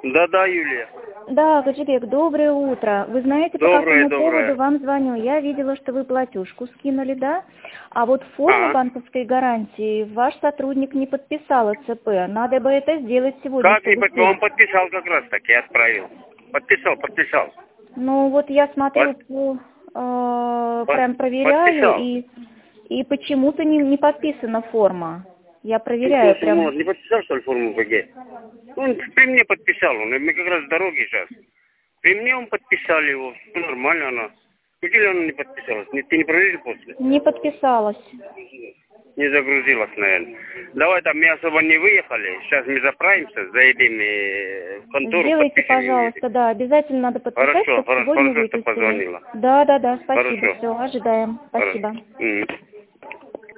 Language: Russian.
Да-да, Юлия. Да, Гаджибек, доброе утро. Вы знаете, по Доброе, какому поводу вам звоню? Я видела, что вы платежку скинули, да? А вот форму Ага. банковской гарантии ваш сотрудник не подписал ЦП. Надо бы это сделать сегодня, Как не чтобы подписал? Он сверить. подписал как раз таки, отправил. Подписал. Ну вот я смотрю, прям проверяю, Подписал. и почему-то не подписана форма. Я Ну, проверяю слушай, прям. может, не подписал, что ли, форму БГ? Он при мне подписал, мы как раз в дороге сейчас. При мне он подписал его, нормально она. Почему она не подписалась? Ты не проверил после? Не подписалась. Не загрузилась, наверное. Давай там, мы особо не выехали. Сейчас мы заправимся, заедем в контору, Сделайте, подпишем и уедем. пожалуйста, да, обязательно надо подписать, Хорошо, чтобы сегодня что выписали. позвонила. Да, спасибо, Хорошо. все, ожидаем. Хорошо. Спасибо. Мгм.